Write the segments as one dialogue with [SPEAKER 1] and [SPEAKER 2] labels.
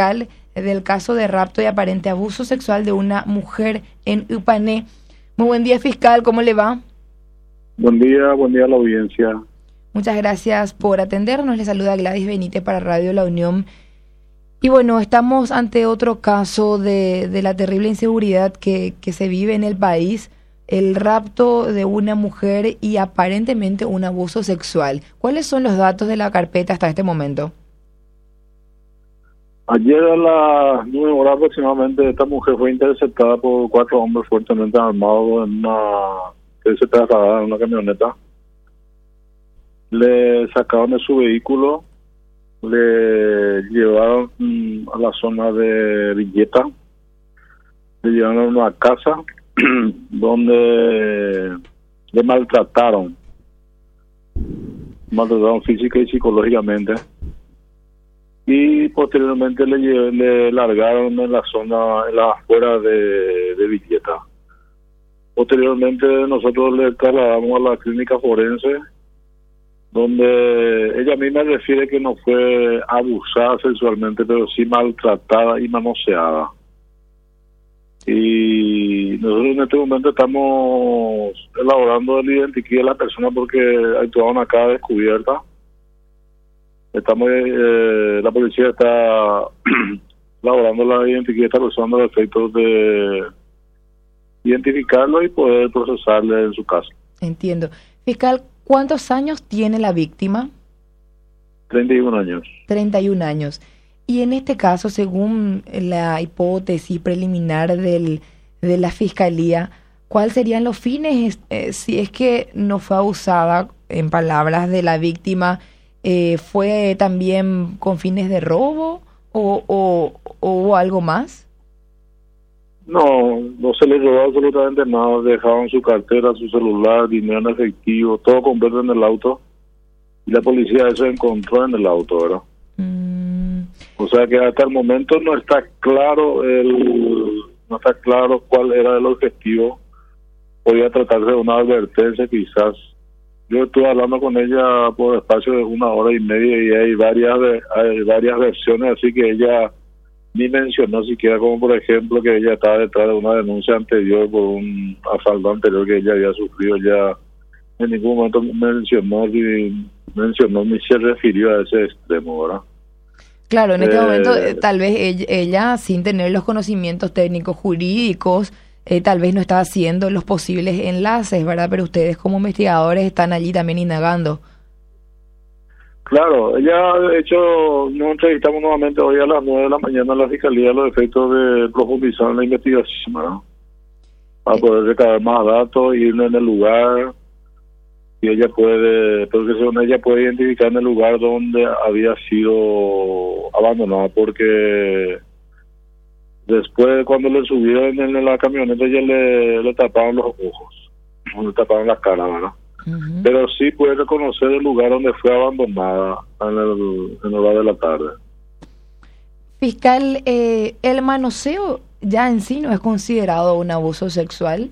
[SPEAKER 1] fiscal del caso de rapto y aparente abuso sexual de una mujer en Upané. Muy buen día, fiscal, ¿cómo le va?
[SPEAKER 2] Buen día a la audiencia.
[SPEAKER 1] Muchas gracias por atendernos. Le saluda Gladys Benítez para Radio La Unión. Y bueno, estamos ante otro caso de la terrible inseguridad que se vive en el país, el rapto de una mujer y aparentemente un abuso sexual. ¿Cuáles son los datos de la carpeta hasta este momento?
[SPEAKER 2] Ayer a las 9 horas aproximadamente, esta mujer fue interceptada por 4 hombres fuertemente armados que se trasladaban en una camioneta. Le sacaron de su vehículo, le llevaron a la zona de Villeta, le llevaron a una casa donde le maltrataron física y psicológicamente, y posteriormente le largaron en la zona, en las afueras de Villeta. Posteriormente nosotros le trasladamos a la clínica forense, donde ella misma refiere que no fue abusada sexualmente, pero sí maltratada y manoseada. Y nosotros en este momento estamos elaborando el identikit de la persona porque actuaron acá descubierta. La policía está elaborando la identikit de esta persona a los efectos de identificarlo y poder procesarle en su caso.
[SPEAKER 1] Entiendo. Fiscal, ¿cuántos años tiene la víctima?
[SPEAKER 2] 31 años. 31
[SPEAKER 1] años. Y en este caso, según la hipótesis preliminar de la Fiscalía, ¿cuáles serían los fines si es que no fue abusada, en palabras de la víctima, fue también con fines de robo o hubo algo más?
[SPEAKER 2] No se le robó absolutamente nada. Dejaban su cartera, su celular, dinero en efectivo, todo completo en el auto, y la policía eso encontró en el auto, ¿verdad? O sea que hasta el momento no está claro cuál era el objetivo. Podía tratarse de una advertencia quizás. Yo estuve hablando con ella por espacio de 1 hora y media y hay varias versiones, así que ella ni mencionó siquiera, como por ejemplo que ella estaba detrás de una denuncia anterior por un asalto anterior que ella había sufrido. Ya en ningún momento mencionó ni se refirió a ese extremo, ¿verdad?
[SPEAKER 1] Claro, en este momento tal vez ella, sin tener los conocimientos técnicos jurídicos, tal vez no está haciendo los posibles enlaces, ¿verdad? Pero ustedes como investigadores están allí también indagando.
[SPEAKER 2] Claro, ella, de hecho, nos entrevistamos nuevamente hoy a las 9 de la mañana en la Fiscalía a los efectos de profundizar en la investigación, ¿no? Para poder recabar más datos, ir en el lugar, y ella puede identificar en el lugar donde había sido abandonada, porque después cuando le subieron en la camioneta ya le taparon los ojos, le taparon la cara, ¿verdad? Uh-huh. Pero sí puede reconocer el lugar donde fue abandonada en el hora de la tarde.
[SPEAKER 1] Fiscal, ¿el manoseo ya en sí no es considerado un abuso sexual?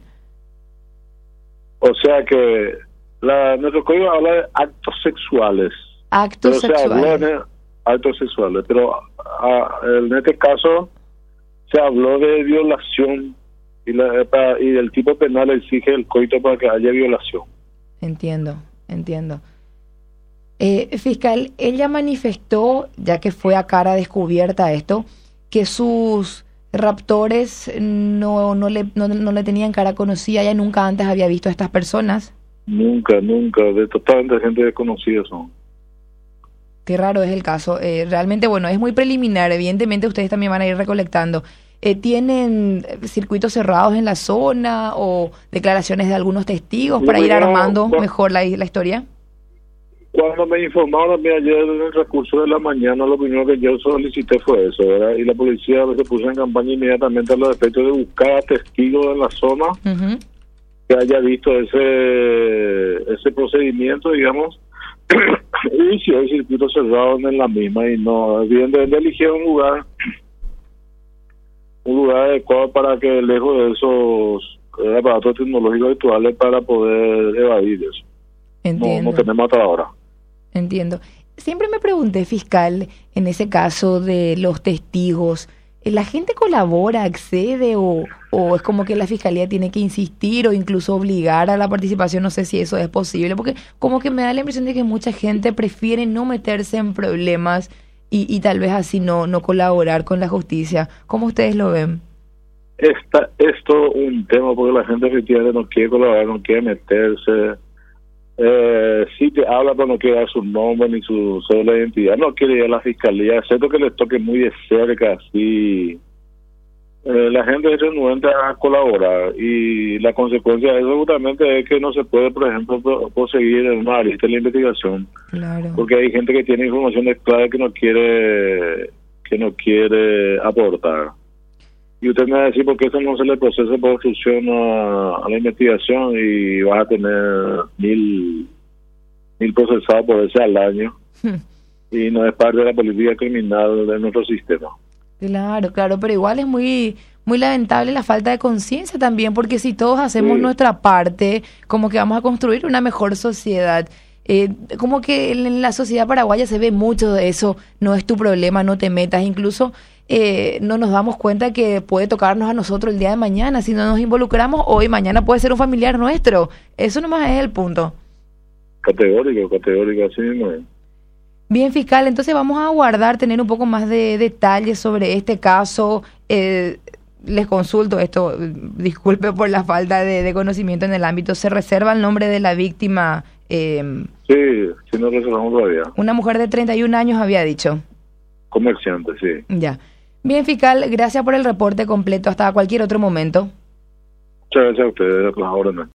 [SPEAKER 2] O sea que nuestro código habla de actos sexuales.
[SPEAKER 1] Actos
[SPEAKER 2] sexuales, pero en este caso se habló de violación y el tipo penal exige el coito para que haya violación.
[SPEAKER 1] Entiendo. Fiscal, ella manifestó, ya que fue a cara descubierta esto, que sus raptores no le tenían cara conocida. Ella nunca antes había visto a estas personas.
[SPEAKER 2] Nunca, de totalmente gente desconocida son.
[SPEAKER 1] Qué raro es el caso. Realmente, bueno, es muy preliminar. Evidentemente ustedes también van a ir recolectando. ¿Tienen circuitos cerrados en la zona o declaraciones de algunos testigos para ir armando mejor la historia?
[SPEAKER 2] Cuando me informaron ayer en el transcurso de la mañana, lo primero que yo solicité fue eso, ¿verdad? Y la policía se puso en campaña inmediatamente a los efectos de buscar a testigos en la zona. Uh-huh. Que haya visto ese procedimiento, digamos, y si hay circuitos cerrados en la misma, y no, evidentemente eligieron un lugar adecuado para que lejos de esos aparatos tecnológicos actuales para poder evadir eso.
[SPEAKER 1] Entiendo.
[SPEAKER 2] No tenemos hasta ahora.
[SPEAKER 1] Entiendo. siempre me pregunté, fiscal, en ese caso de los testigos, ¿la gente colabora, accede o es como que la fiscalía tiene que insistir o incluso obligar a la participación? No sé si eso es posible, porque como que me da la impresión de que mucha gente prefiere no meterse en problemas y tal vez así no colaborar con la justicia. ¿Cómo ustedes lo ven?
[SPEAKER 2] Es todo un tema porque la gente efectivamente no quiere colaborar, no quiere meterse. Sí te habla, pero no quiere dar su nombre ni su cédula de identidad, no quiere ir a la fiscalía, excepto que les toque muy de cerca, así. La gente es renuente a colaborar y la consecuencia de eso seguramente es que no se puede, por ejemplo, proseguir en una lista de la investigación.
[SPEAKER 1] Claro.
[SPEAKER 2] Porque hay gente que tiene informaciones clave que no quiere aportar. Y usted me va a decir por qué eso no se le procesa por obstrucción a la investigación y vas a tener 1.000 procesados por ese al año. Y no es parte de la política criminal de nuestro sistema.
[SPEAKER 1] Claro, pero igual es muy lamentable la falta de conciencia también, porque si todos hacemos nuestra parte, como que vamos a construir una mejor sociedad. Como que en la sociedad paraguaya se ve mucho de eso, no es tu problema, no te metas, incluso no nos damos cuenta que puede tocarnos a nosotros el día de mañana, si no nos involucramos hoy, mañana puede ser un familiar nuestro, eso nomás es el punto.
[SPEAKER 2] Categórico, así mismo es.
[SPEAKER 1] Bien, fiscal, entonces vamos a aguardar tener un poco más de detalles sobre este caso. Les consulto esto, disculpe por la falta de conocimiento en el ámbito. ¿Se reserva el nombre de la víctima?
[SPEAKER 2] Sí, no reservamos todavía.
[SPEAKER 1] Una mujer de 31 años había dicho.
[SPEAKER 2] Comerciante, sí.
[SPEAKER 1] Ya. Bien, fiscal, gracias por el reporte completo. Hasta cualquier otro momento.
[SPEAKER 2] Muchas gracias a ustedes, las órdenes.